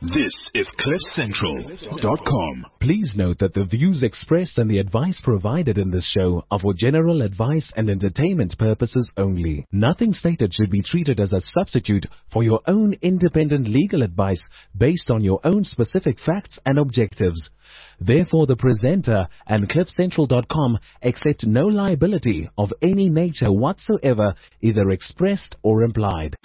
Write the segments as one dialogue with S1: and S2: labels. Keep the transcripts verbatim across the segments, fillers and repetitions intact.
S1: This is cliff central dot com.
S2: Please note that the views expressed and the advice provided in this show are for general advice and entertainment purposes only. Nothing stated should be treated as a substitute for your own independent legal advice based on your own specific facts and objectives. Therefore, the presenter and cliff central dot com accept no liability of any nature whatsoever, either expressed or implied.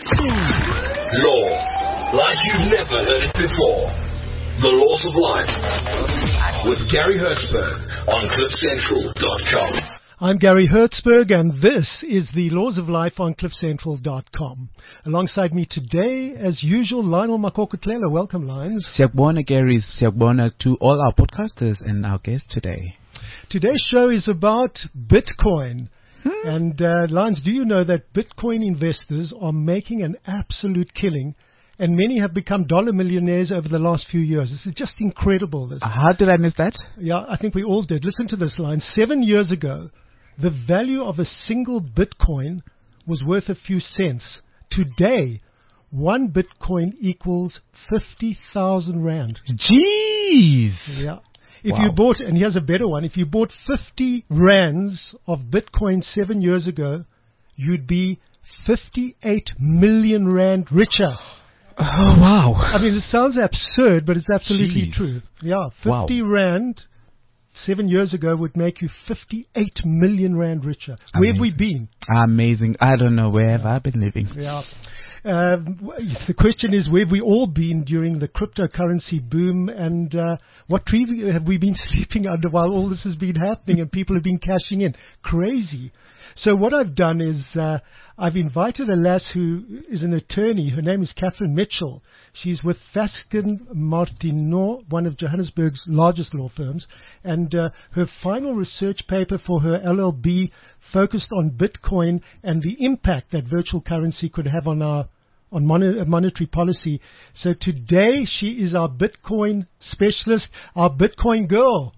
S3: Law. Like you've never heard it before. The Laws of Life with Gary Hertzberg on cliff central dot com.
S4: I'm Gary Hertzberg, and this is the Laws of Life on cliff central dot com. Alongside me today, as usual, Lionel Makokotlela. Welcome, Lions.
S5: Siyakubona, Gary. Siyakubona to all our podcasters and our guests today.
S4: Today's show is about Bitcoin. Hmm? And, uh, Lions, do you know that Bitcoin investors are making an absolute killing? And many have become dollar millionaires over the last few years. This is just incredible. This.
S5: How did I miss that?
S4: Yeah, I think we all did. Listen to this line. Seven years ago, the value of a single Bitcoin was worth a few cents. Today, one Bitcoin equals fifty thousand rand.
S5: Jeez!
S4: Yeah. If
S5: Wow.
S4: you bought, and here's a better one, if you bought fifty rands of Bitcoin seven years ago, you'd be fifty-eight million rand richer.
S5: Oh, wow.
S4: I mean, it sounds absurd, but it's absolutely
S5: Jeez.
S4: true. Yeah, fifty
S5: Wow.
S4: rand seven years ago would make you fifty-eight million rand richer. Where have we been?
S5: Amazing. I don't know. Where have I been living?
S4: Yeah. Um, w- the question is, where have we all been during the cryptocurrency boom, and uh, what tree have we been sleeping under while all this has been happening and people have been cashing in? Crazy. So what I've done is uh, I've invited a lass who is an attorney. Her name is Catherine Mitchell. She's with Fasken Martineau, one of Johannesburg's largest law firms. And uh, her final research paper for her L L B focused on Bitcoin and the impact that virtual currency could have on our on mon- monetary policy. So today she is our Bitcoin specialist, our Bitcoin girl.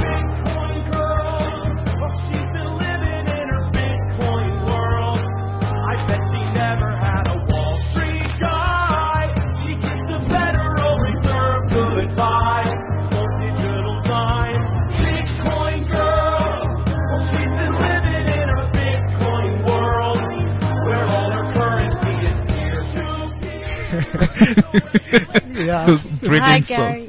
S4: Yeah.
S6: Hi, Gary.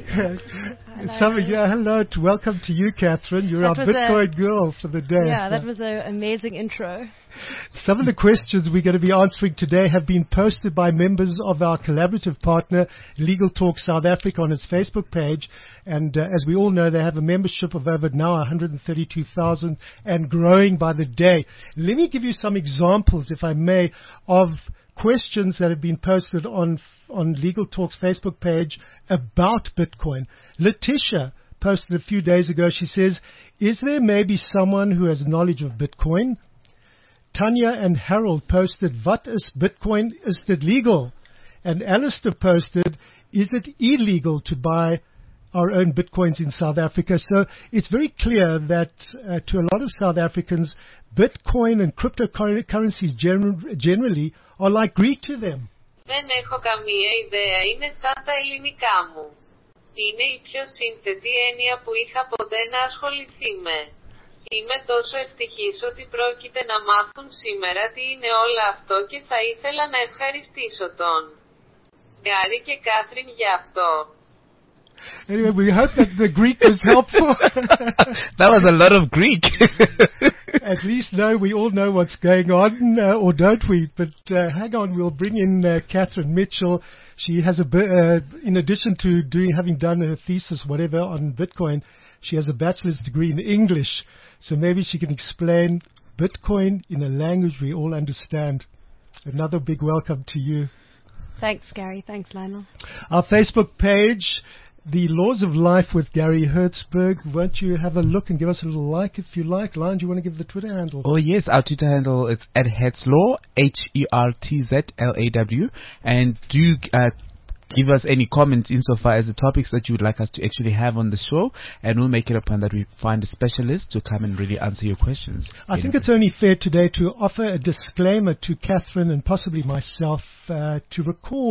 S4: Some, yeah, hello, to, welcome to you, Catherine. You're
S6: That
S4: our
S6: was
S4: Bitcoin girl for the day.
S6: Yeah, that was an amazing intro.
S4: Some of the questions we're going to be answering today have been posted by members of our collaborative partner, Legal Talk South Africa, on its Facebook page. And uh, as we all know, they have a membership of over now one hundred thirty-two thousand and growing by the day. Let me give you some examples, if I may, of questions that have been posted on on Legal Talk's Facebook page about Bitcoin. Letitia posted a few days ago. She says, is there maybe someone who has knowledge of Bitcoin? Tanya and Harold posted, what is Bitcoin? Is it legal? And Alistair posted, is it illegal to buy our own Bitcoins in South Africa? So it's very clear that uh, to a lot of South Africans, Bitcoin and cryptocurrencies gen- generally are like Greek to them.
S7: Δεν έχω καμία ιδέα, είναι σαν τα ελληνικά μου. Είναι η πιο σύνθετη έννοια που είχα ποτέ να ασχοληθεί με. Είμαι τόσο ευτυχής ότι πρόκειται να μάθουν σήμερα τι είναι όλο αυτό και θα ήθελα να ευχαριστήσω τον Γκάρι και Κάθριν για αυτό.
S4: Anyway, we hope that the Greek was helpful.
S5: That was a lot of Greek.
S4: At least now we all know what's going on, uh, or don't we? But uh, hang on, we'll bring in uh, Catherine Mitchell. She has a, uh, in addition to doing, having done her thesis, whatever, on Bitcoin, she has a bachelor's degree in English. So maybe she can explain Bitcoin in a language we all understand. Another big welcome to you.
S6: Thanks, Gary. Thanks, Lionel.
S4: Our Facebook page, The Laws of Life with Gary Hertzberg. Won't you have a look and give us a little like if you like? Lion, do you want to give the Twitter handle?
S5: Oh, yes. Our Twitter handle is at Hertzlaw, H E R T Z L A W. And do uh, give us any comments insofar as the topics that you would like us to actually have on the show, and we'll make it a point that we find a specialist to come and really answer your questions.
S4: I think it's only fair today to offer a disclaimer to Catherine and possibly myself uh, to record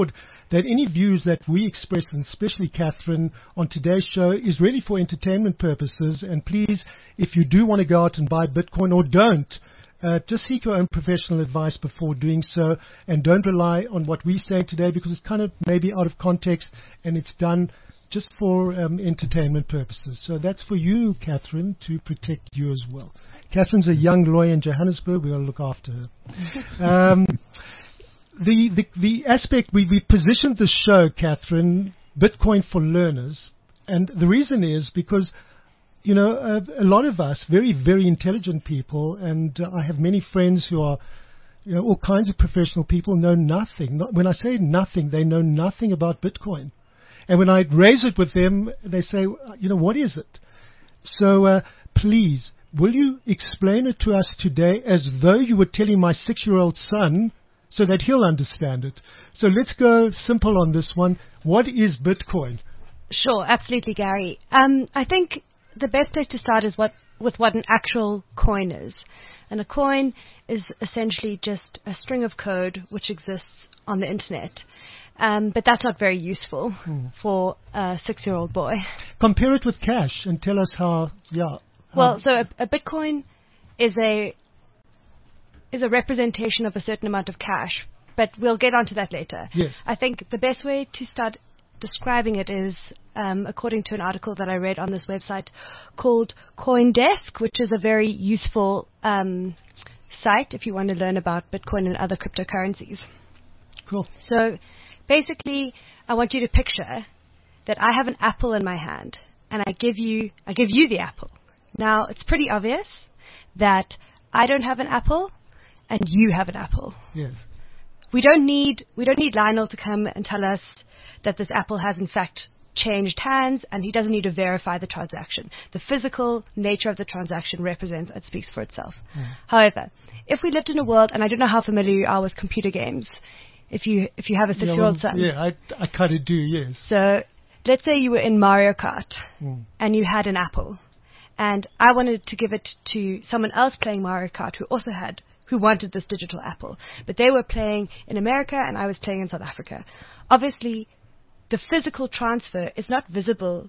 S4: that any views that we express, and especially Catherine, on today's show is really for entertainment purposes. And please, if you do want to go out and buy Bitcoin or don't, uh, just seek your own professional advice before doing so. And don't rely on what we say today, because it's kind of maybe out of context and it's done just for um, entertainment purposes. So that's for you, Catherine, to protect you as well. Catherine's a young lawyer in Johannesburg. We've got to look after her. Um, the, the the aspect, we, we positioned the show, Catherine, Bitcoin for learners. And the reason is because, you know, a, a lot of us, very, very intelligent people, and uh, I have many friends who are, you know, all kinds of professional people, know nothing. Not, when I say nothing, they know nothing about Bitcoin. And when I raise it with them, they say, you know, what is it? So uh, please, will you explain it to us today as though you were telling my six-year-old son so that he'll understand it? So let's go simple on this one. What is Bitcoin?
S6: Sure, absolutely, Gary. Um, I think the best place to start is what with what an actual coin is. And a coin is essentially just a string of code which exists on the internet. Um, but that's not very useful hmm. for a six-year-old boy.
S4: Compare it with cash and tell us how, yeah.
S6: Well, so a, a Bitcoin is a is a representation of a certain amount of cash, but we'll get onto that later.
S4: Yes.
S6: I think the best way to start describing it is, um, according to an article that I read on this website called CoinDesk, which is a very useful um, site if you want to learn about Bitcoin and other cryptocurrencies.
S4: Cool.
S6: So basically, I want you to picture that I have an apple in my hand, and I give you I give you the apple. Now, it's pretty obvious that I don't have an apple and you have an apple.
S4: Yes.
S6: We don't need we don't need Lionel to come and tell us that this apple has in fact changed hands, and he doesn't need to verify the transaction. The physical nature of the transaction represents and speaks for itself. Mm. However, if we lived in a world, and I don't know how familiar you are with computer games, if you if you have a six-year-old
S4: yeah,
S6: son.
S4: Yeah, I, I kind of do, yes.
S6: So let's say you were in Mario Kart
S4: mm.
S6: and you had an apple, and I wanted to give it to someone else playing Mario Kart who also had, who wanted this digital apple. But they were playing in America and I was playing in South Africa. Obviously, the physical transfer is not visible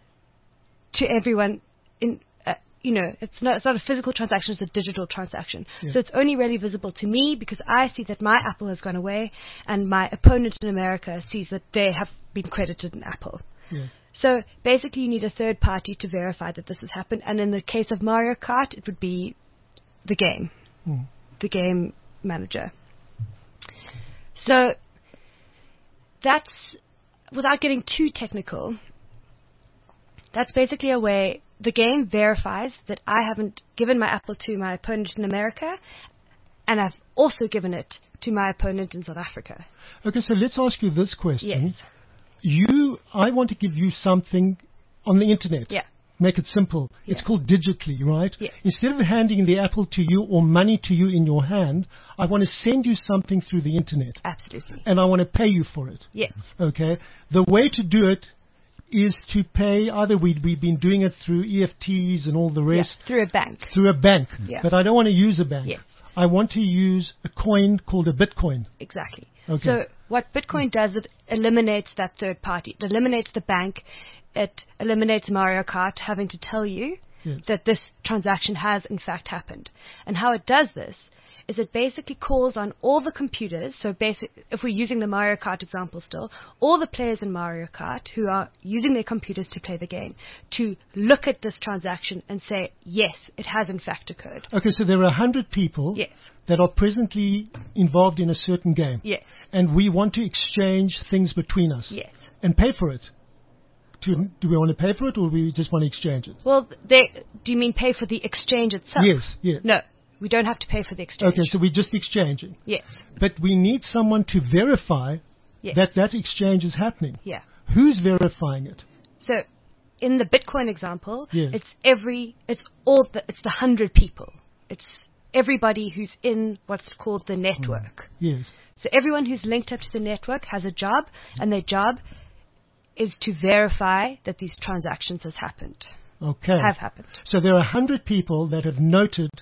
S6: to everyone in, uh, you know, it's not, it's not a physical transaction, it's a digital transaction. Yeah. So it's only really visible to me because I see that my apple has gone away and my opponent in America sees that they have been credited an apple.
S4: Yeah.
S6: So basically you need a third party to verify that this has happened. And in the case of Mario Kart, it would be the game,
S4: mm.
S6: the game manager. So that's, without getting too technical, that's basically a way the game verifies that I haven't given my apple to my opponent in America, and I've also given it to my opponent in South Africa.
S4: Okay, so let's ask you this question.
S6: Yes.
S4: You, I want to give you something on the internet.
S6: Yeah.
S4: Make it simple.
S6: Yeah.
S4: It's called digitally, right?
S6: Yes.
S4: Instead of handing the apple to you or money to you in your hand, I want to send you something through the internet.
S6: Absolutely.
S4: And I want to pay you for it.
S6: Yes.
S4: Okay. The way to do it is to pay, either we, we've been doing it through E F Ts and all the rest.
S6: Yeah, through a bank.
S4: Through a bank.
S6: Yeah.
S4: But I don't want to use a bank.
S6: Yes.
S4: I want to use a coin called a Bitcoin.
S6: Exactly.
S4: Okay.
S6: So what Bitcoin does, it eliminates that third party. It eliminates the bank. It eliminates Mario Kart having to tell you
S4: yes.
S6: that this transaction has in fact happened. And how it does this is it basically calls on all the computers. So basic, if we're using the Mario Kart example still, all the players in Mario Kart who are using their computers to play the game to look at this transaction and say, yes, it has in fact occurred.
S4: Okay, so there are one hundred people
S6: yes.
S4: that are presently involved in a certain game.
S6: Yes.
S4: And we want to exchange things between us.
S6: Yes.
S4: And pay for it. Do, do we want to pay for it or do we just want to exchange it?
S6: Well, they, do you mean pay for the exchange itself?
S4: Yes, yes.
S6: No. We don't have to pay for the exchange.
S4: Okay, so we're just exchanging.
S6: Yes.
S4: But we need someone to verify
S6: yes.
S4: that that exchange is happening.
S6: Yeah.
S4: Who's verifying it?
S6: So, in the Bitcoin example,
S4: yes.
S6: it's every, it's all, the, it's the hundred people. It's everybody who's in what's called the network.
S4: Mm. Yes.
S6: So everyone who's linked up to the network has a job, and their job is to verify that these transactions has happened.
S4: Okay.
S6: Have happened.
S4: So there are one hundred people that have noted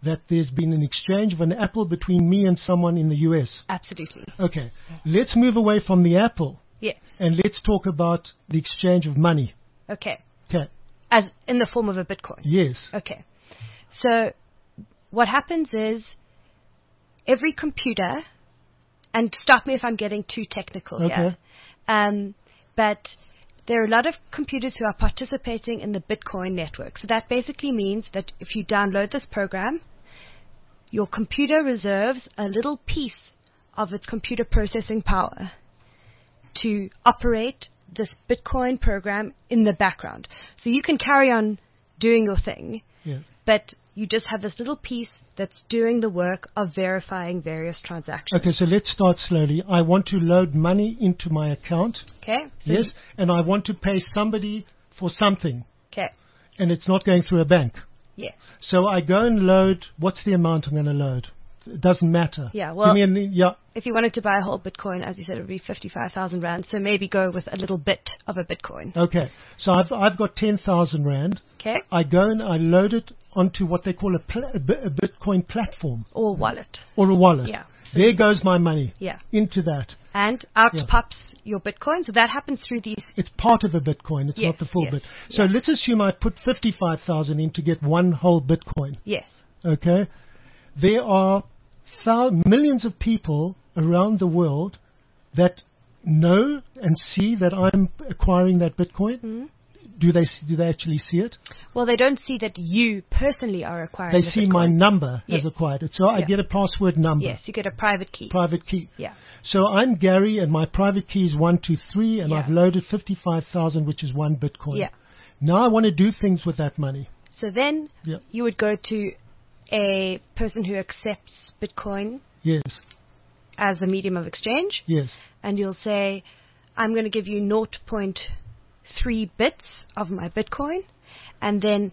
S4: that there's been an exchange of an apple between me and someone in the U S.
S6: Absolutely.
S4: Okay. Let's move away from the apple
S6: Yes.
S4: and let's talk about the exchange of money.
S6: Okay.
S4: Okay.
S6: As in the form of a Bitcoin.
S4: Yes.
S6: Okay. So what happens is every computer, and stop me if I'm getting too technical
S4: Okay.
S6: here, um, but there are a lot of computers who are participating in the Bitcoin network. So that basically means that if you download this program, your computer reserves a little piece of its computer processing power to operate this Bitcoin program in the background. So you can carry on doing your thing,
S4: Yeah.
S6: but you just have this little piece that's doing the work of verifying various transactions.
S4: Okay, so let's start slowly. I want to load money into my account.
S6: Okay? So
S4: Yes. And I want to pay somebody for something.
S6: Okay.
S4: And it's not going through a bank.
S6: Yes.
S4: So I go and load. What's the amount I'm going to load? It doesn't matter.
S6: Yeah, well-
S4: Give me an, yeah.
S6: If you wanted to buy a whole Bitcoin, as you said, it would be fifty-five thousand rand. So maybe go with a little bit of a Bitcoin.
S4: Okay. So I've I've got ten thousand rand.
S6: Okay?
S4: I go and I load it onto what they call a, pla- a Bi- a Bitcoin platform
S6: Or wallet.
S4: or a wallet.
S6: Yeah. So-
S4: There goes my money
S6: Yeah.
S4: into that.
S6: And out
S4: Yeah.
S6: pops your Bitcoin. So that happens through these.
S4: It's part of a Bitcoin. It's
S6: Yes,
S4: not the full
S6: yes,
S4: bit. So
S6: yeah.
S4: let's assume I put fifty-five thousand in to get one whole Bitcoin.
S6: Yes.
S4: Okay. There are thou- millions of people around the world that know and see that I'm acquiring that Bitcoin.
S6: Mm-hmm.
S4: Do they s- do they actually see it?
S6: Well, they don't see that you personally are acquiring
S4: They
S6: the
S4: see
S6: Bitcoin.
S4: my number
S6: Yes.
S4: as acquired it. So I
S6: Yeah.
S4: get a password number,
S6: Yes, you get a private key.
S4: private key.
S6: Yeah.
S4: So I'm Gary, and my private key is one two three, and
S6: Yeah.
S4: I've loaded fifty-five thousand, which is one Bitcoin.
S6: Yeah.
S4: Now I want to do things with that money.
S6: So then
S4: Yeah.
S6: you would go to a person who accepts Bitcoin
S4: Yes.
S6: as a medium of exchange,
S4: Yes.
S6: and you'll say, I'm going to give you zero point three bits of my Bitcoin, and then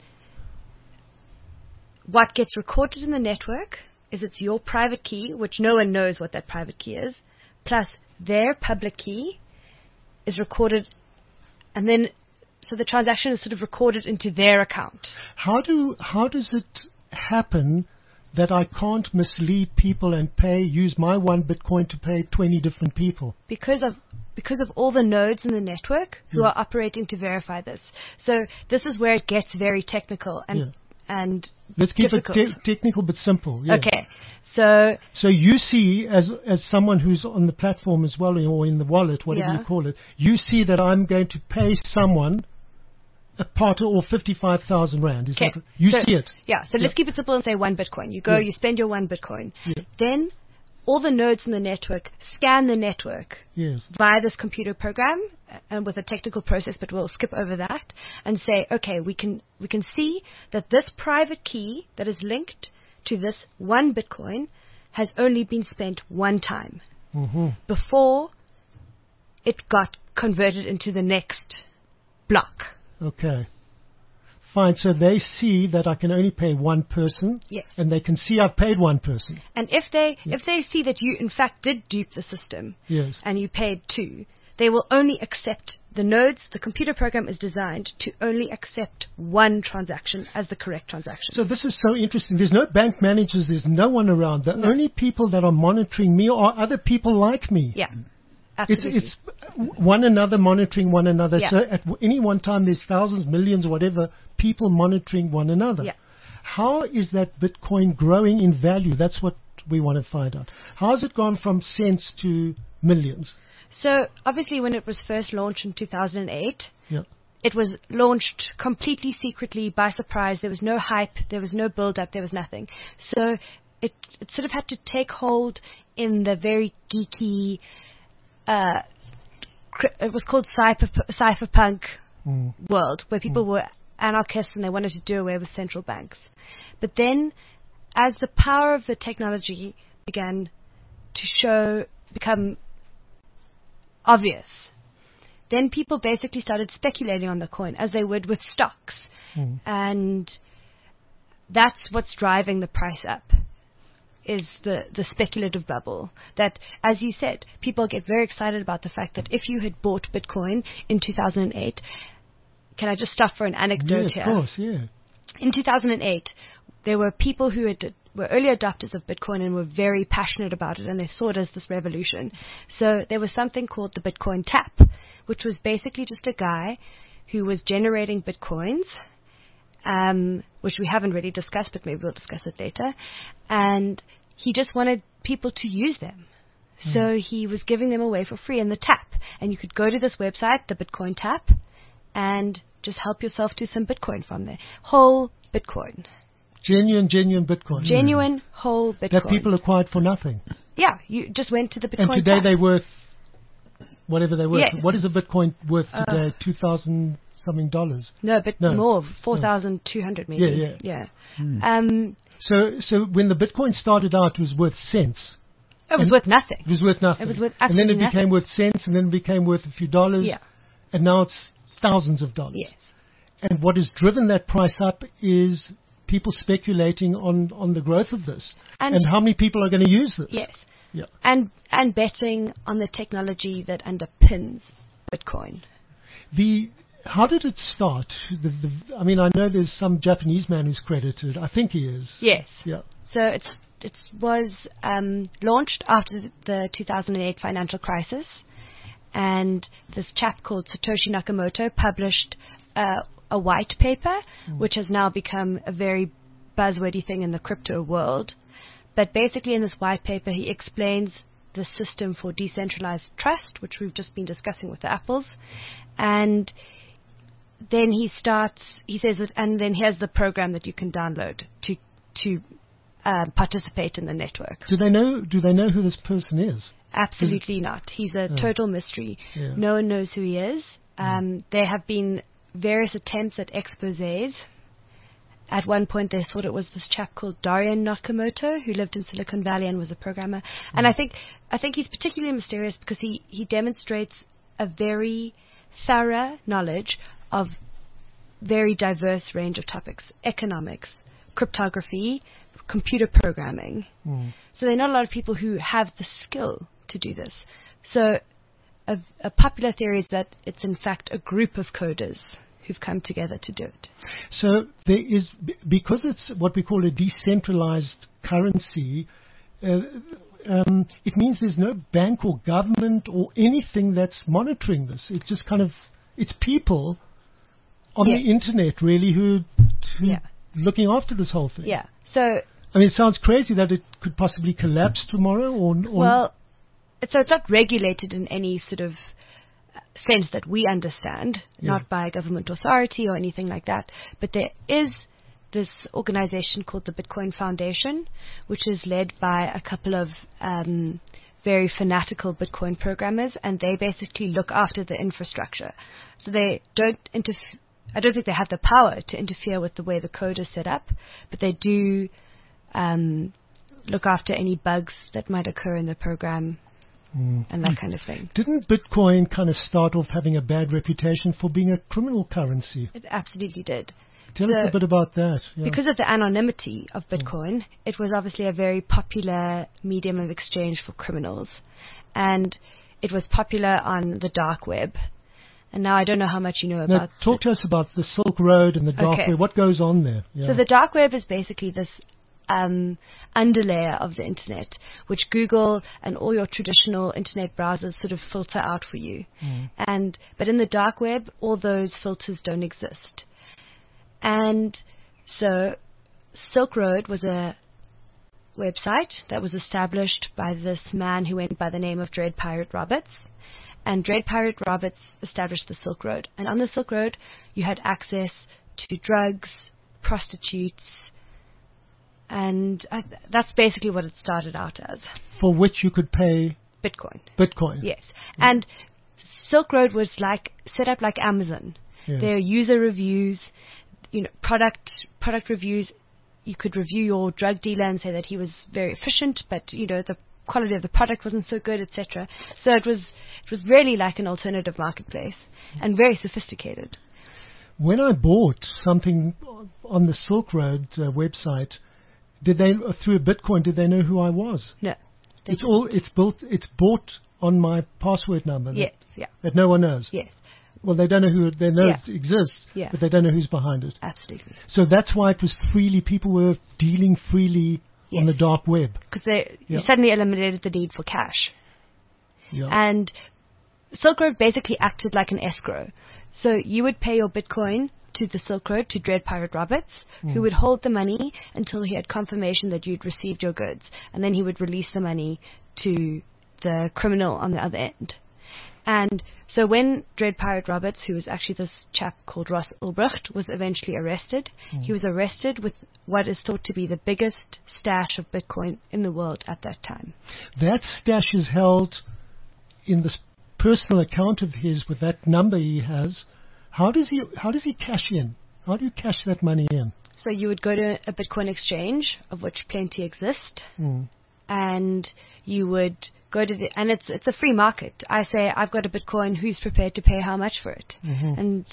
S6: what gets recorded in the network is it's your private key, which no one knows what that private key is, plus their public key is recorded, and then so the transaction is sort of recorded into their account.
S4: How do how does it happen that I can't mislead people and pay use my one Bitcoin to pay twenty different people?
S6: Because of because of all the nodes in the network who
S4: Yeah.
S6: are operating to verify this. So this is where it gets very technical and
S4: Yeah.
S6: and
S4: Let's keep
S6: difficult.
S4: it te- technical but simple. Yeah.
S6: Okay. So
S4: So you see, as as someone who's on the platform as well, or in the wallet, whatever
S6: Yeah.
S4: you call it, you see that I'm going to pay someone a part or fifty-five thousand rand. Is
S6: okay.
S4: that, you
S6: so,
S4: see it?
S6: Yeah. So let's keep it simple and say one Bitcoin. You go,
S4: Yeah.
S6: you spend your one Bitcoin.
S4: Yeah.
S6: Then all the nodes in the network scan the network
S4: Yes.
S6: via this computer program uh, and with a technical process, but we'll skip over that and say, okay, we can we can see that this private key that is linked to this one Bitcoin has only been spent one time
S4: hmm
S6: before it got converted into the next block.
S4: Okay. Fine. So they see that I can only pay one person,
S6: Yes.
S4: and they can see I've paid one person.
S6: And if they if they see that you in fact did dupe the system
S4: Yes.
S6: and you paid two, they will only accept the nodes. The computer program is designed to only accept one transaction as the correct transaction.
S4: So this is so interesting. There's no bank managers. There's no one around. The only people that are monitoring me are other people like me.
S6: yeah,
S4: It's,
S6: absolutely.
S4: it's one another monitoring one another.
S6: Yeah.
S4: So at w- any one time, there's thousands, millions, whatever, people monitoring one another.
S6: Yeah.
S4: How is that Bitcoin growing in value? That's what we want to find out. How has it gone from cents to millions?
S6: So obviously, when it was first launched in two thousand eight,
S4: Yeah.
S6: it was launched completely secretly by surprise. There was no hype. There was no build-up. There was nothing. So it, it sort of had to take hold in the very geeky. Uh, cri- it was called cypher, cypherpunk
S4: Mm.
S6: world, where people were anarchists and they wanted to do away with central banks. But then, as the power of the technology began to show, become obvious, then people basically started speculating on the coin as they would with stocks.
S4: Mm.
S6: And that's what's driving the price up, is the, the speculative bubble. That, as you said, people get very excited about the fact that if you had bought Bitcoin in two thousand eight, can I just stop for an anecdote
S4: Yeah,
S6: here?
S4: of course, yeah.
S6: In two thousand eight, there were people who had were early adopters of Bitcoin and were very passionate about it, and they saw it as this revolution. So there was something called the Bitcoin Tap, which was basically just a guy who was generating Bitcoins, um, which we haven't really discussed, but maybe we'll discuss it later. And he just wanted people to use them. Mm. So he was giving them away for free in the Tap. And you could go to this website, the Bitcoin Tap, and just help yourself to some Bitcoin from there. Whole Bitcoin.
S4: Genuine, genuine Bitcoin.
S6: Genuine, mm. whole Bitcoin.
S4: That people acquired for nothing.
S6: Yeah, you just went to the Bitcoin
S4: And today
S6: Tap.
S4: they're worth whatever they're worth.
S6: Yes.
S4: What is a Bitcoin worth today?
S6: Uh,
S4: Two thousand something dollars.
S6: No, a bit
S4: No.
S6: more, four thousand two hundred maybe.
S4: Yeah, yeah.
S6: yeah.
S4: Hmm.
S6: Um,
S4: So, so when the Bitcoin started out, it was worth cents.
S6: it was
S4: And
S6: worth nothing.
S4: It was worth nothing.
S6: It was worth
S4: And then it
S6: absolutely
S4: became
S6: nothing.
S4: worth cents, and then it became worth a few dollars.
S6: Yeah.
S4: And now it's thousands of dollars.
S6: Yes.
S4: And what has driven that price up is people speculating on, on the growth of this.
S6: And-
S4: And, how many people are going to use this.
S6: Yes.
S4: Yeah.
S6: And and betting on the technology that underpins Bitcoin.
S4: The how did it start? The, the, I mean, I know there's some Japanese man who's credited. I think he is.
S6: Yes.
S4: Yeah.
S6: So it's it was um, launched after the two thousand eight financial crisis, and this chap called Satoshi Nakamoto published uh, a white paper, mm. which has now become a very buzzwordy thing in the crypto world. But basically, in this white paper, he explains the system for decentralized trust, which we've just been discussing with the apples, and then he starts. He says that, and then here's the program that you can download to to um, participate in the network.
S4: Do they know? Do they know who this person is?
S6: Absolutely not. He's a
S4: Oh.
S6: total mystery.
S4: Yeah.
S6: No one knows who he is. Um, there have been various attempts at exposés. At one point, they thought it was this chap called Dorian Nakamoto, who lived in Silicon Valley and was a programmer. And I think I think he's particularly mysterious because he, he demonstrates a very thorough knowledge of very diverse range of topics: economics, cryptography, computer programming.
S4: Mm.
S6: So there are not a lot of people who have the skill to do this. So a, a popular theory is that it's in fact a group of coders who've come together to do it.
S4: So there is, b- because it's what we call a decentralized currency, uh, um, it means there's no bank or government or anything that's monitoring this. It just kind of, it's people on
S6: Yes.
S4: the internet really who, who
S6: Yeah.
S4: looking after this whole thing.
S6: Yeah. So,
S4: I mean, it sounds crazy that it could possibly collapse tomorrow or, or
S6: well, so it's not regulated in any sort of sense that we understand,
S4: Yeah.
S6: not by a government authority or anything like that. But there is this organization called the Bitcoin Foundation, which is led by a couple of um, very fanatical Bitcoin programmers, and they basically look after the infrastructure. So they don't interfere. I don't think they have the power to interfere with the way the code is set up, but they do um, look after any bugs that might occur in the program
S4: Mm.
S6: and that kind of thing.
S4: Didn't Bitcoin kind of start off having a bad reputation for being a criminal currency?
S6: It absolutely did.
S4: Tell
S6: So-
S4: us a bit about that. Yeah.
S6: Because of the anonymity of Bitcoin, it was obviously a very popular medium of exchange for criminals. And it was popular on the dark web. And now I don't know how much you know
S4: Now,
S6: about
S4: talk to us about the Silk Road and the dark
S6: Okay.
S4: web. What goes on there? Yeah.
S6: So the dark web is basically this um, underlayer of the internet, which Google and all your traditional internet browsers sort of filter out for you.
S4: Mm.
S6: And but in the dark web, all those filters don't exist. And so Silk Road was a website that was established by this man who went by the name of Dread Pirate Roberts. And Dread Pirate Roberts established the Silk Road. And on the Silk Road, you had access to drugs, prostitutes, and I, that's basically what it started out as.
S4: For which you could pay
S6: Bitcoin.
S4: Bitcoin.
S6: Yes. And Silk Road was like set up like Amazon.
S4: Yeah.
S6: There are user reviews, you know, product product reviews. You could review your drug dealer and say that he was very efficient, but you know the quality of the product wasn't so good, et cetera. So it was it was really like an alternative marketplace and very sophisticated.
S4: When I bought something on the Silk Road uh, website, did they uh, through a Bitcoin? Did they know who I was?
S6: No. they
S4: It's all.
S6: didn't.
S4: It's built. It's bought on my password number.
S6: Yes.
S4: That,
S6: Yeah.
S4: that no one knows.
S6: Yes.
S4: Well, they don't know who. They know
S6: Yeah.
S4: it exists,
S6: Yeah.
S4: but they don't know who's behind it.
S6: Absolutely.
S4: So that's why it was freely. People were dealing freely on the dark web.
S6: Because they
S4: Yeah.
S6: you suddenly eliminated the need for cash.
S4: Yeah.
S6: And Silk Road basically acted like an escrow. So you would pay your Bitcoin to the Silk Road, to Dread Pirate Roberts,
S4: Mm.
S6: who would hold the money until he had confirmation that you'd received your goods. And then he would release the money to the criminal on the other end. And so when Dread Pirate Roberts, who was actually this chap called Ross Ulbricht, was eventually arrested,
S4: Mm.
S6: he was arrested with what is thought to be the biggest stash of Bitcoin in the world at that time.
S4: That stash is held in this personal account of his with that number he has. How does he how does he cash in? How do you cash that money in?
S6: So you would go to a Bitcoin exchange, of which plenty exist,
S4: Mm.
S6: and you would go to the, and it's it's a free market. I say, I've got a Bitcoin, who's prepared to pay how much for it?
S4: Mhm.
S6: And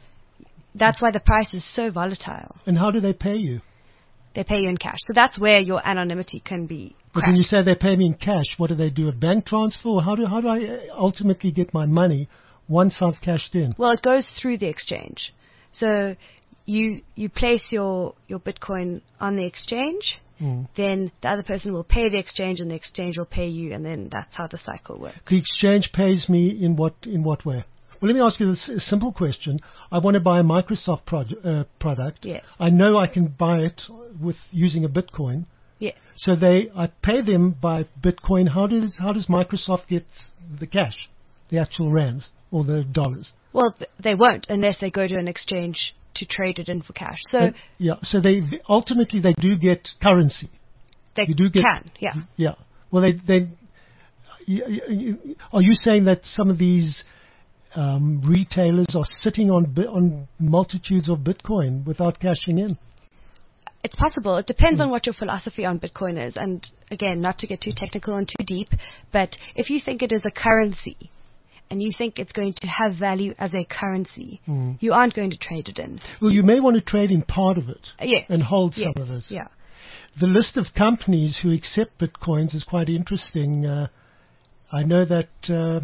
S6: that's why the price is so volatile.
S4: And how do they pay you?
S6: They pay you in cash. So that's where your anonymity can be
S4: But when you
S6: cracked.
S4: say they pay me in cash, what do they do? A bank transfer? Or how do how do I uh, ultimately get my money once I've cashed in?
S6: Well, it goes through the exchange. So you you place your, your Bitcoin on the exchange,
S4: Mm.
S6: then the other person will pay the exchange, and the exchange will pay you, and then that's how the cycle works.
S4: The exchange pays me in what in what way? Well, let me ask you this a simple question. I want to buy a Microsoft produ- uh, product.
S6: Yes.
S4: I know I can buy it with using a Bitcoin.
S6: Yes.
S4: So they, I pay them by Bitcoin. How does how does Microsoft get the cash, the actual rands or the dollars?
S6: Well, th- they won't unless they go to an exchange to trade it in for cash. So
S4: Uh, yeah. So they ultimately they do get currency.
S6: they
S4: you do get-
S6: can, yeah.
S4: Yeah. Well, they they. You, you, are you saying that some of these um, retailers are sitting on bi- on multitudes of Bitcoin without cashing in?
S6: It's possible. It depends on what your philosophy on Bitcoin is. And again, not to get too technical and too deep, but if you think it is a currency and you think it's going to have value as a currency,
S4: Mm.
S6: you aren't going to trade it in.
S4: Well, you may want to trade in part of it
S6: Uh, yes.
S4: and hold
S6: yes.
S4: some of it.
S6: Yeah.
S4: The list of companies who accept Bitcoins is quite interesting. Uh, I know that uh,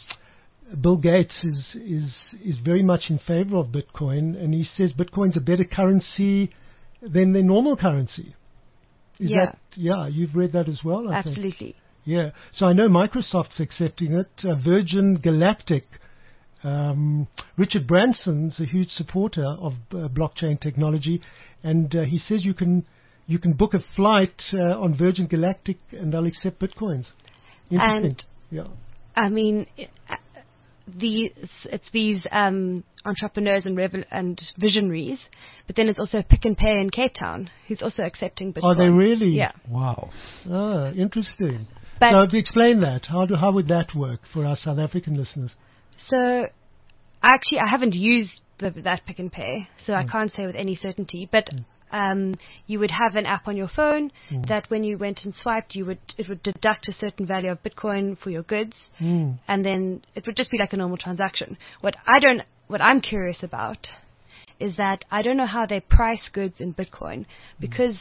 S4: Bill Gates is, is is very much in favor of Bitcoin, and he says Bitcoin's a better currency than the normal currency. Is
S6: Yeah.
S4: that yeah? You've read that as well, I think.
S6: Absolutely.
S4: Yeah. So I know Microsoft's accepting it. Uh, Virgin Galactic. Um, Richard Branson's a huge supporter of uh, blockchain technology, and uh, he says you can you can book a flight uh, on Virgin Galactic and they'll accept bitcoins. Interesting.
S6: And
S4: yeah.
S6: I mean, uh, these it's these um, entrepreneurs and revel- and visionaries, but then it's also Pick and Pay in Cape Town, who's also accepting Bitcoin.
S4: Are they really?
S6: Yeah.
S5: Wow.
S4: Ah, interesting.
S6: But
S4: so to explain that, how do how would that work for our South African listeners?
S6: so, actually, I haven't used the, that Pick and Pay, so I can't say with any certainty. But um, you would have an app on your phone that when you went and swiped, you would it would deduct a certain value of Bitcoin for your goods,
S4: Mm.
S6: and then it would just be like a normal transaction. What I don't, what I'm curious about, is that I don't know how they price goods in Bitcoin because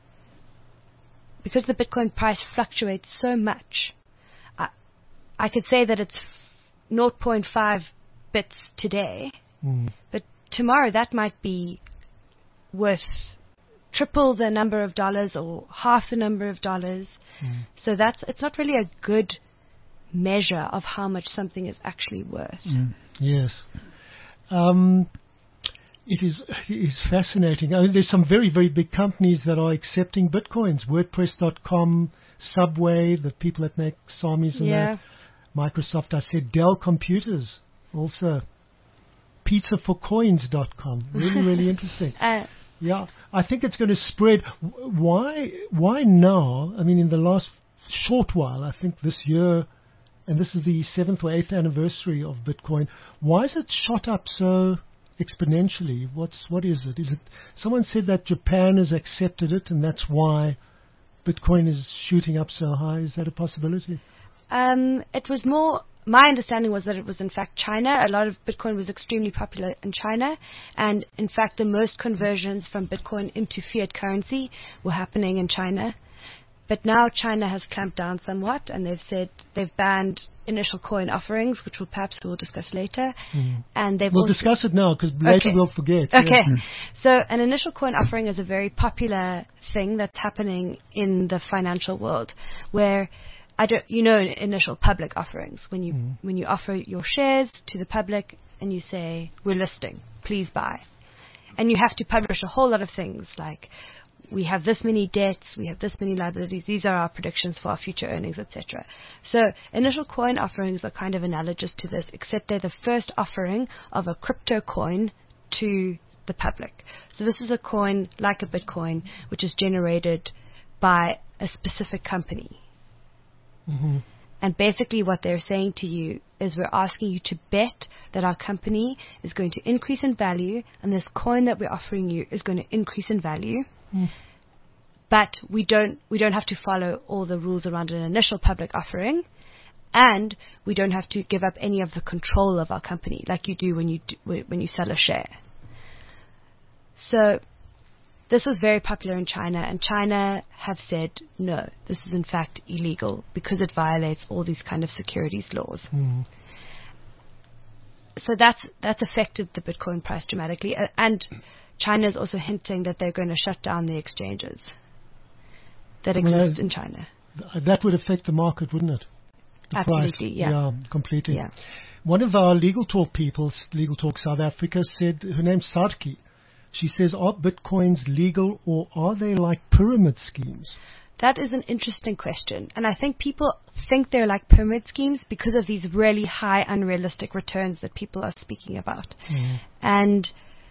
S6: because the Bitcoin price fluctuates so much. I I could say that it's zero point five bits today,
S4: Mm.
S6: but tomorrow that might be worth triple the number of dollars or half the number of dollars. So that's it's not really a good measure of how much something is actually worth.
S4: Yes. Um, it is it is fascinating. I mean, there's some very, very big companies that are accepting bitcoins. WordPress dot com, Subway, the people that make Samis and
S6: Yeah.
S4: that. Microsoft, I said Dell Computers, also. pizza for coins dot com. Really, really interesting.
S6: Uh,
S4: Yeah, I think it's going to spread. W- Why? Why now? I mean, in the last short while, I think this year, and this is the seventh or eighth anniversary of Bitcoin. Why has it shot up so exponentially? What's what is it? Is it someone said that Japan has accepted it, and that's why Bitcoin is shooting up so high? Is that a possibility?
S6: Um, it was more. My understanding was that it was in fact China. A lot of Bitcoin was extremely popular in China, and in fact the most conversions from Bitcoin into fiat currency were happening in China. but now China has clamped down somewhat, and they've said they've banned initial coin offerings, which we'll perhaps we'll discuss later.
S4: Mm.
S6: And they've
S4: We'll
S6: also
S4: discuss it now because later
S6: Okay.
S4: we'll forget.
S6: Okay.
S4: Yeah.
S6: So an initial coin offering is a very popular thing that's happening in the financial world, where I don't, you know, initial public offerings when you
S4: Mm.
S6: when you offer your shares to the public and you say we're listing, please buy, and you have to publish a whole lot of things like we have this many debts, we have this many liabilities, these are our predictions for our future earnings, et cetera. So initial coin offerings are kind of analogous to this, except they're the first offering of a crypto coin to the public. So this is a coin like a Bitcoin, which is generated by a specific company.
S4: Mhm.
S6: And basically what they're saying to you is we're asking you to bet that our company is going to increase in value, and this coin that we're offering you is going to increase in value.
S4: Mm.
S6: But we don't we don't have to follow all the rules around an initial public offering, and we don't have to give up any of the control of our company like you do when you do, when you sell a share. So this was very popular in China, and China have said no, this is in fact illegal because it violates all these kind of securities laws.
S4: Mm.
S6: So that's that's affected the Bitcoin price dramatically, uh, and China is also hinting that they're going to shut down the exchanges that
S4: Well,
S6: exist in China.
S4: Th- That would affect the market, wouldn't it? The
S6: Absolutely,
S4: price.
S6: yeah.
S4: Yeah, completely.
S6: Yeah.
S4: One of our Legal Talk people, s- Legal Talk South Africa, said, her name's Sarki. She says, are Bitcoins legal or are they like pyramid schemes?
S6: That is an interesting question, and I think people think they're like pyramid schemes because of these really high unrealistic returns that people are speaking about.
S4: Mm.
S6: And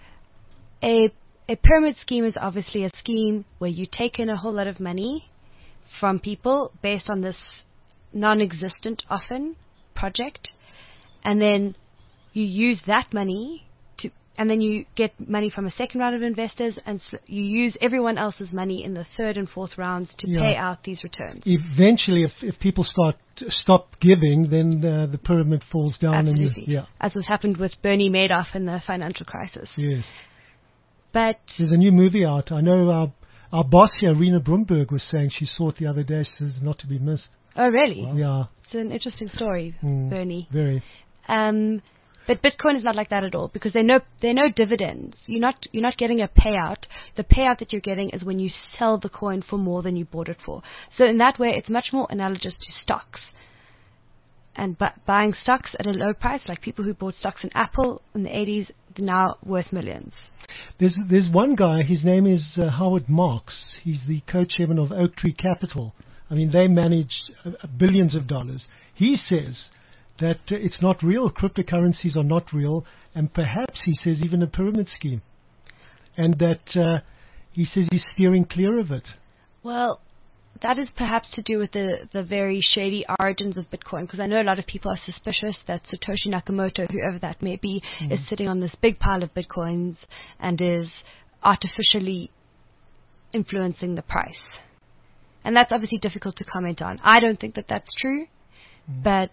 S6: a a pyramid scheme is obviously a scheme where you take in a whole lot of money from people based on this non-existent, often, project, and then you use that money to, and then you get money from a second round of investors, and s you use everyone else's money in the third and fourth rounds to
S4: Yeah.
S6: pay out these returns.
S4: Eventually, if, if people start stop giving, then uh, the pyramid falls down.
S6: Absolutely.
S4: And you, yeah,
S6: As was happened with Bernie Madoff in the financial crisis.
S4: yes.
S6: But
S4: There's a new movie out. I know our our boss here, Rena Brumberg, was saying she saw it the other day. She says not to be missed.
S6: oh, really?
S4: Yeah,
S6: It's an interesting story,
S4: Mm.
S6: Bernie.
S4: very.
S6: Um, but Bitcoin is not like that at all because there are no there are no dividends. You're not you're not getting a payout. The payout that you're getting is when you sell the coin for more than you bought it for. So in that way, it's much more analogous to stocks. And bu- buying stocks at a low price, like people who bought stocks in Apple in the eighties, they're now worth millions.
S4: There's there's one guy. His name is uh, Howard Marks. He's the co-chairman of Oak Tree Capital. I mean, they manage uh, billions of dollars. He says that uh, it's not real. Cryptocurrencies are not real, and perhaps he says even a pyramid scheme. And that uh, he says he's steering clear of it.
S6: Well, that is perhaps to do with the, the very shady origins of Bitcoin, because I know a lot of people are suspicious that Satoshi Nakamoto, whoever that may be,
S4: Mm.
S6: is sitting on this big pile of Bitcoins and is artificially influencing the price. And that's obviously difficult to comment on. I don't think that that's true,
S4: Mm.
S6: but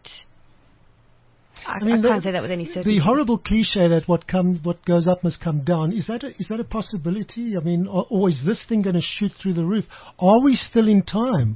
S6: I,
S4: I mean,
S6: I
S4: the-
S6: can't say that with any certainty.
S4: The horrible cliche that what come what goes up must come down, is that a, is that a possibility? I mean, or, or is this thing going to shoot through the roof? Are we still in time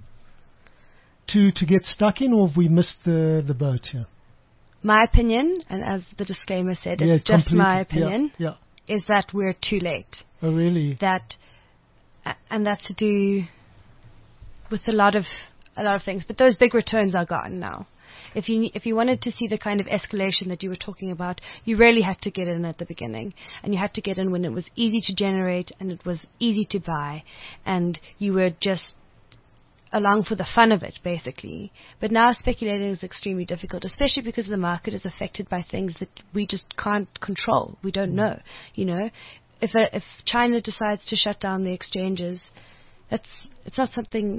S4: to to get stuck in, or have we missed the the boat here?
S6: My opinion, and as the disclaimer said,
S4: Yeah,
S6: it's just
S4: completely.
S6: my opinion,
S4: Yeah, yeah.
S6: is that we're too late.
S4: Oh, really?
S6: That, a- and that's to do with a lot of a lot of things. But those big returns are gone now. If you if you wanted to see the kind of escalation that you were talking about, you really had to get in at the beginning, and you had to get in when it was easy to generate and it was easy to buy, and you were just along for the fun of it, basically. But now speculating is extremely difficult, especially because the market is affected by things that we just can't control. We don't know. You know, if a, if China decides to shut down the exchanges, that's it's not something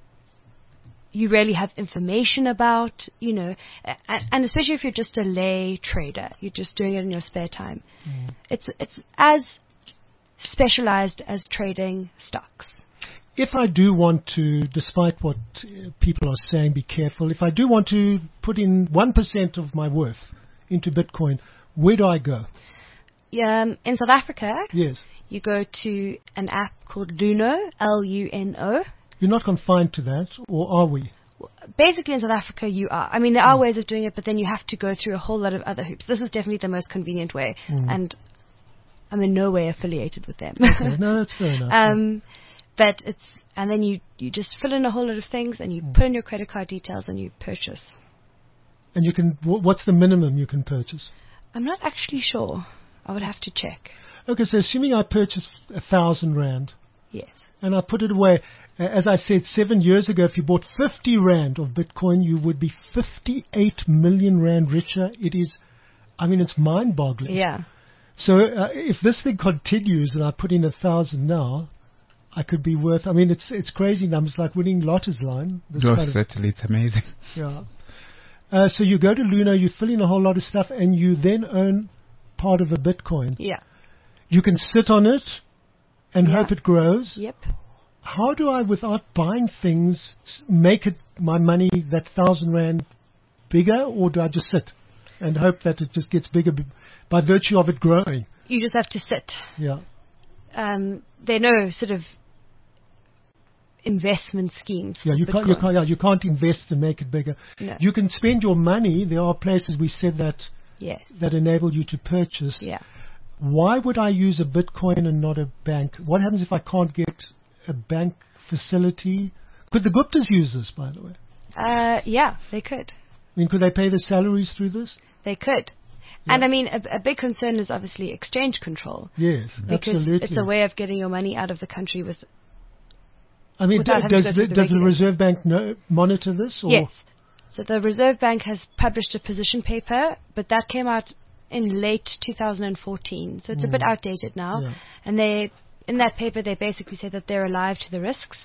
S6: you really have information about, you know, and, and especially if you're just a lay trader, you're just doing it in your spare time.
S4: Mm.
S6: It's it's as specialized as trading stocks.
S4: If I do want to, despite what uh, people are saying, be careful. If I do want to put in one percent of my worth into Bitcoin, where do I go?
S6: Um, in South Africa,
S4: Yes.
S6: you go to an app called Luno, L U N O,
S4: You're not confined to that, or are we?
S6: Basically, in South Africa, you are. I mean, there are ways of doing it, but then you have to go through a whole lot of other hoops. This is definitely the most convenient way,
S4: Mm.
S6: and I'm in no way affiliated with them.
S4: Okay, no, that's fair enough.
S6: um, but it's and then you you just fill in a whole lot of things, and you
S4: Mm.
S6: put in your credit card details, and you purchase.
S4: And you can. wh- What's the minimum you can purchase?
S6: I'm not actually sure. I would have to check.
S4: Okay, so assuming I purchased a thousand rand
S6: Yes.
S4: and I put it away, uh, as I said seven years ago, if you bought fifty rand of Bitcoin, you would be fifty-eight million rand richer. It is, I mean, it's mind-boggling.
S6: Yeah.
S4: So uh, if this thing continues and I put in a thousand now, I could be worth. I mean, it's it's crazy numbers, like winning Lotto's line. This
S5: No,
S4: kind of-
S5: certainly, it's amazing.
S4: yeah. Uh, so you go to Luna, you fill in a whole lot of stuff, and you then own part of a Bitcoin.
S6: Yeah.
S4: You can sit on it and
S6: Yeah.
S4: hope it grows.
S6: Yep.
S4: How do I, without buying things, s- make it my money, that thousand rand, bigger, or do I just sit and hope that it just gets bigger b- by virtue of it growing?
S6: You just have to sit.
S4: Yeah.
S6: Um, there are no sort of investment schemes.
S4: Yeah,
S6: for
S4: you can't, you
S6: Bitcoin.
S4: can't, yeah, you can't invest and make it bigger.
S6: No.
S4: You can spend your money. There are places we said that
S6: Yes.
S4: that enable you to purchase.
S6: Yeah.
S4: Why would I use a Bitcoin and not a bank? What happens if I can't get a bank facility? Could the Guptas use this, by the way?
S6: Uh, yeah, they could.
S4: I mean, could they pay their salaries through this?
S6: They could. And I mean, a, a big concern is obviously exchange control.
S4: Yes,
S6: Because
S4: absolutely.
S6: it's a way of getting your money out of the country with.
S4: I mean,
S6: without
S4: d-
S6: having to
S4: does
S6: go
S4: the,
S6: through the
S4: does the
S6: regulator.
S4: Reserve Bank know, monitor this? Or?
S6: Yes. So the Reserve Bank has published a position paper, but that came out in late two thousand fourteen. So it's a bit
S4: Mm.
S6: outdated now.
S4: Yeah.
S6: And they, in that paper, they basically say that they're alive to the risks,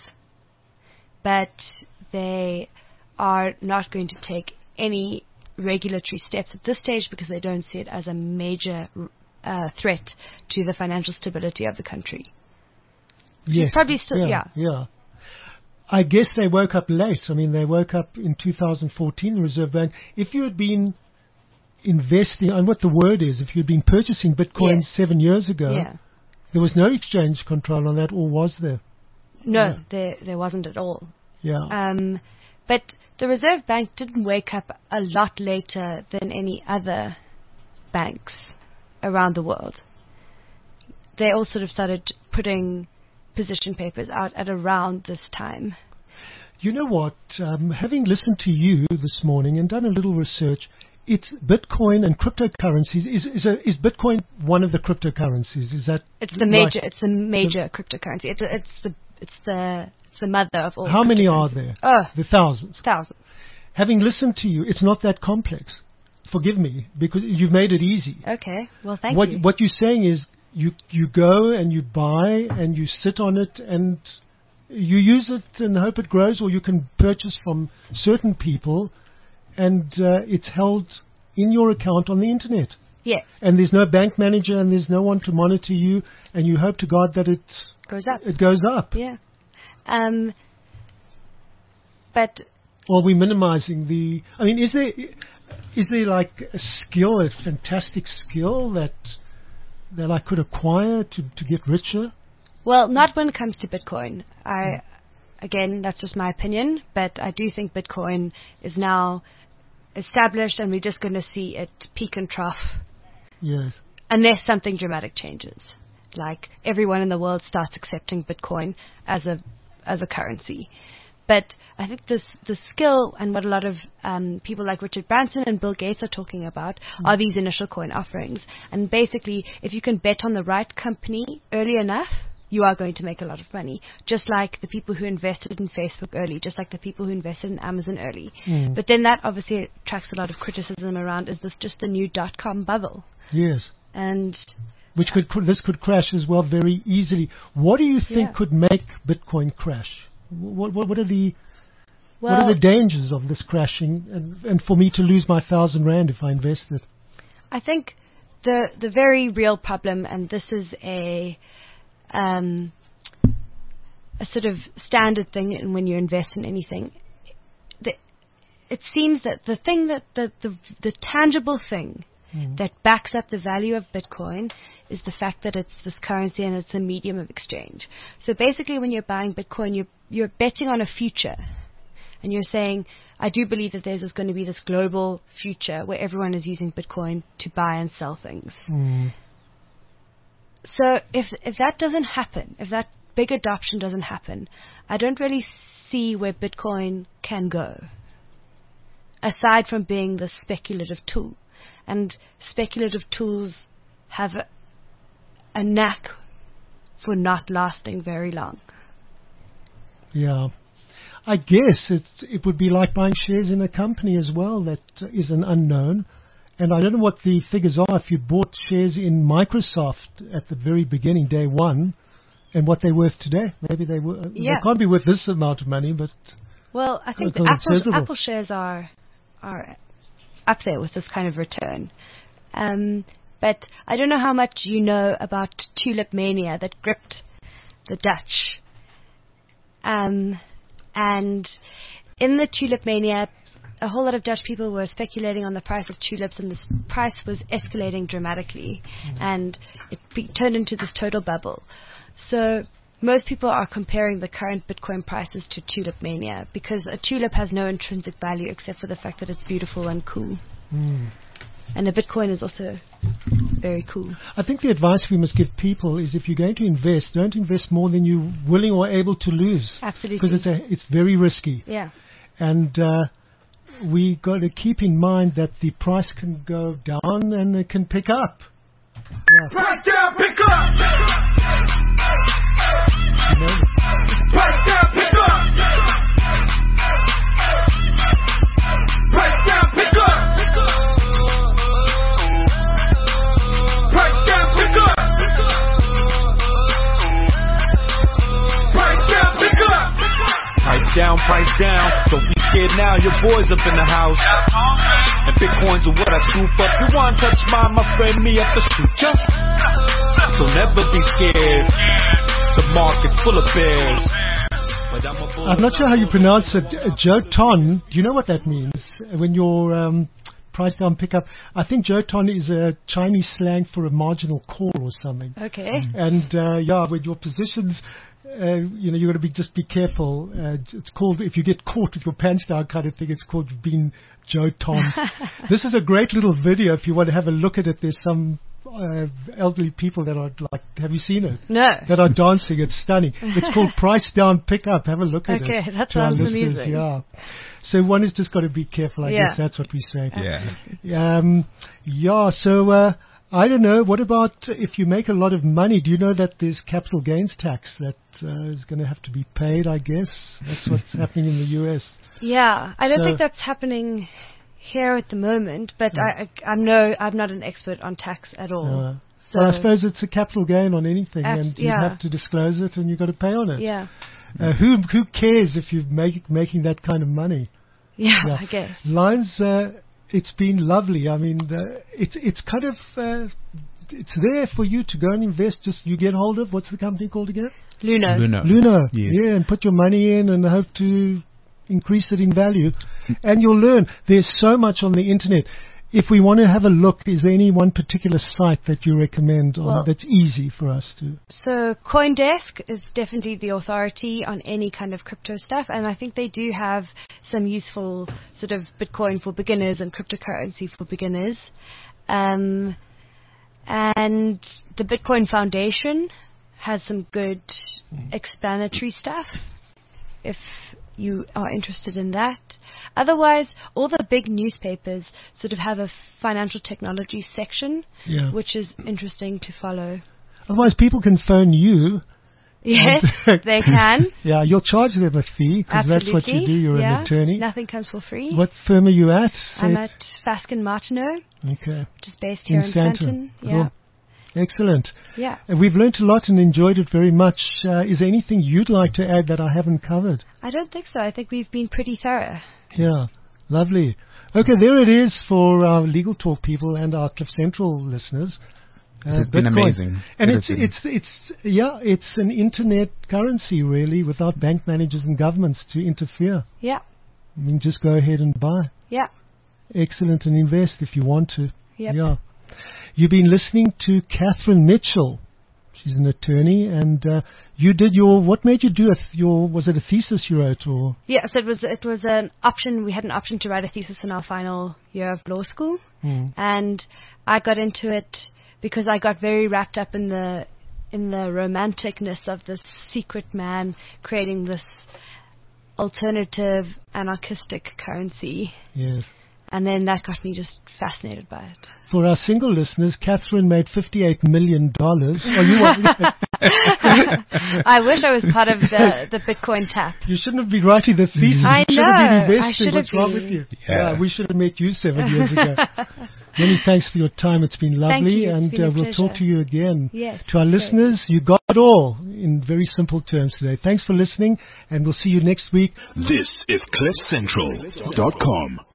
S6: but they are not going to take any regulatory steps at this stage because they don't see it as a major uh, threat to the financial stability of the country.
S4: Yes.
S6: probably still-
S4: yeah, yeah. I guess they woke up late. I mean, they woke up in two thousand fourteen, the Reserve Bank. If you had been investing, and what the word is, if you had been purchasing Bitcoin
S6: Yes.
S4: seven years ago,
S6: Yeah.
S4: there was no exchange control on that, or was there?
S6: No,
S4: Yeah.
S6: there there wasn't at all.
S4: Yeah.
S6: Um, but the Reserve Bank didn't wake up a lot later than any other banks around the world. They all sort of started putting position papers out at around this time.
S4: You know what? Um, having listened to you this morning and done a little research, it's Bitcoin and cryptocurrencies. Is is, a, is Bitcoin one of the cryptocurrencies? Is that
S6: It's the
S4: right?
S6: major. It's the major cryptocurrency. It's it's the it's the it's the mother of all.
S4: How many are
S6: cryptocurrencies.
S4: there?
S6: Oh,
S4: The thousands.
S6: thousands.
S4: Having listened to you, it's not that complex. Forgive me, because you've made it easy.
S6: Okay. Well, thank
S4: what
S6: you.
S4: what you're saying is you you go and you buy and you sit on it and you use it and hope it grows, or you can purchase from certain people, and uh, it's held in your account on the internet.
S6: Yes,
S4: And there's no bank manager and there's no one to monitor you, and you hope to God that it
S6: goes up.
S4: it goes up.
S6: Yeah. Um. But
S4: Or are we minimizing the? I mean, is there is there like a skill, a fantastic skill that that I could acquire to to get richer?
S6: well, not when it comes to Bitcoin. I again, that's just my opinion, but I do think Bitcoin is now established, and we're just going to see it peak and trough
S4: Yes.
S6: unless something dramatic changes. Like everyone in the world starts accepting Bitcoin as a as a currency. But I think this the skill and what a lot of um, people like Richard Branson and Bill Gates are talking about are these initial coin offerings. And basically, if you can bet on the right company early enough, you are going to make a lot of money. Just like the people who invested in Facebook early, just like the people who invested in Amazon early.
S4: Mm.
S6: But then that obviously attracts a lot of criticism around, is this just the new dot-com bubble?
S4: Yes.
S6: And
S4: Which could cr- this could crash as well very easily. What do you think
S6: Yeah.
S4: could make Bitcoin crash? What what, what are the
S6: well,
S4: what are the dangers of this crashing, and, and for me to lose my thousand rand if I invest it?
S6: I think the the very real problem, and this is a um, a sort of standard thing in when you invest in anything, the, it seems that the thing that the, the the tangible thing mm. that backs up the value of Bitcoin is the fact that it's this currency and it's a medium of exchange. So basically when you're buying Bitcoin, you're, you're betting on a future. And you're saying, I do believe that there's going to be this global future where everyone is using Bitcoin to buy and sell things.
S4: Mm.
S6: So if if that doesn't happen, if that big adoption doesn't happen, I don't really see where Bitcoin can go, aside from being the speculative tool. And speculative tools have a, a knack for not lasting very long.
S4: Yeah. I guess it it would be like buying shares in a company as well that is an unknown. And I don't know what the figures are if you bought shares in Microsoft at the very beginning, day one, and what they're worth today. Maybe they, were,
S6: yeah.
S4: they can't be worth this amount of money, but...
S6: Well, I think the Apple, Apple shares are are up there with this kind of return. Um, but I don't know how much you know about tulip mania that gripped the Dutch. Um, and in the tulip mania, a whole lot of Dutch people were speculating on the price of tulips, and this price was escalating dramatically, mm. and it be- turned into this total bubble. So most people are comparing the current Bitcoin prices to tulip mania because a tulip has no intrinsic value except for the fact that it's beautiful and cool.
S4: Mm.
S6: And a Bitcoin is also very cool.
S4: I think the advice we must give people is if you're going to invest, don't invest more than you're willing or able to lose.
S6: Absolutely.
S4: Because it's, a, it's very risky.
S6: Yeah.
S4: And... Uh, we got to keep in mind that the price can go down and it can pick up. Yeah.
S3: Price down, pick up.
S4: You know?
S3: Price down, pick up. Price down, pick up. Price down, pick up. Price down, pick up.
S8: Price down, price down. Don't be scared now, your boys up in the house. And Bitcoins are what I scoop up. You want to touch mine, my friend, me up the shoot ya. So never be scared. The market's full of bears. But I'm, a
S4: I'm not sure how you pronounce it. Uh, Joton, do you know what that means? When you're um, price down pickup. I think Joton is a Chinese slang for a marginal call or something.
S6: Okay.
S4: And uh, yeah, with your positions... Uh, you know, you got to be just be careful. Uh, it's called, if you get caught with your pants down kind of thing, it's called being Joe Tom. This is a great little video. If you want to have a look at it, there's some uh, elderly people that are like, have you seen it?
S6: No.
S4: That are dancing. It's stunning. It's called Price Down Pickup. Have a look at
S6: okay,
S4: it.
S6: Okay, that
S4: to our
S6: sounds
S4: listeners.
S6: amazing.
S4: Yeah. So one has just got to be careful. I
S6: yeah.
S4: guess that's what we say.
S5: Yeah.
S4: Um, yeah. So. Uh, I don't know. What about if you make a lot of money? Do you know that there's capital gains tax that uh, is going to have to be paid, I guess? That's what's happening in the U S.
S6: Yeah. I don't
S4: So-
S6: think that's happening here at the moment, but
S4: No.
S6: I, I, I'm no, I'm not an expert on tax at all.
S4: Uh,
S6: so
S4: well, I suppose it's a capital gain on anything,
S6: Abs-
S4: and you
S6: yeah.
S4: have to disclose it, and you've got to pay on it.
S6: Yeah.
S4: Uh, who who cares if you're make, making that kind of money?
S6: Yeah,
S4: Yeah.
S6: I guess.
S4: Lines, uh, it's been lovely. I mean, uh, it's it's kind of uh, it's there for you to go and invest. Just you get hold of, what's the company called again?
S6: Luno.
S5: Luno.
S4: Luna,
S5: Yes.
S4: yeah, and put your money in and hope to increase it in value. And you'll learn. There's so much on the internet. If we want to have a look, is there any one particular site that you recommend on
S6: Well-
S4: that's easy for us to?
S6: So CoinDesk is definitely the authority on any kind of crypto stuff, and I think they do have some useful sort of Bitcoin for beginners and cryptocurrency for beginners. Um, and the Bitcoin Foundation has some good explanatory stuff if you are interested in that. Otherwise, all the big newspapers sort of have a financial technology section,
S4: Yeah.
S6: which is interesting to follow.
S4: Otherwise, people can phone you.
S6: Yes,
S4: And-
S6: they can.
S4: Yeah, you'll charge them a fee because that's what you
S6: Absolutely.
S4: do. You're
S6: yeah.
S4: an attorney.
S6: Nothing comes for free.
S4: What firm are you at? Say
S6: I'm
S4: it.
S6: at Fasken Martineau,
S4: Okay.
S6: which is based here
S4: In
S6: in,
S4: Sandton.
S6: Sandton.
S4: Cool.
S6: Yeah,
S4: Excellent.
S6: yeah.
S4: Uh, We've learnt a lot and enjoyed it very much. Uh, is there anything you'd like to add that I haven't covered?
S6: I don't think so. I think we've been pretty thorough.
S4: Yeah, lovely. Okay, there it is for our Legal Talk people and our Cliff Central listeners. Uh,
S5: It has been
S4: Bitcoin.
S5: amazing.
S4: And
S5: It
S4: it's
S5: has been.
S4: it's it's yeah, it's an internet currency really, without bank managers and governments to interfere.
S6: Yeah,
S4: You can just go ahead and buy.
S6: yeah,
S4: Excellent, and invest if you want to.
S6: Yep.
S4: Yeah. You've been listening to Catherine Mitchell. She's an attorney, and uh, you did your. What made you do a th- your? Was it a thesis you wrote, or?
S6: Yes, it was. It was an option. We had an option to write a thesis in our final year of law school,
S4: Mm.
S6: and I got into it because I got very wrapped up in the in the romanticness of this secret man creating this alternative anarchistic currency.
S4: Yes.
S6: And then that got me just fascinated by it.
S4: For our single listeners, Catherine made fifty-eight million dollars. Oh, you want?
S6: I wish I was part of the, the Bitcoin tap.
S4: You shouldn't have been writing the thesis.
S6: I
S4: you should have been
S6: know.
S4: investing.
S6: I should
S4: What's
S6: have
S4: wrong
S6: been.
S4: with you?
S5: Yeah.
S4: we should have met you seven years ago. Many thanks for your time. It's been
S6: Thank
S4: lovely,
S6: you. It's
S4: and
S6: been a
S4: uh, we'll
S6: pleasure.
S4: talk to you again.
S6: Yes,
S4: To our
S6: great.
S4: listeners, you got it all in very simple terms today. Thanks for listening, and we'll see you next week.
S1: This is cliff central dot com.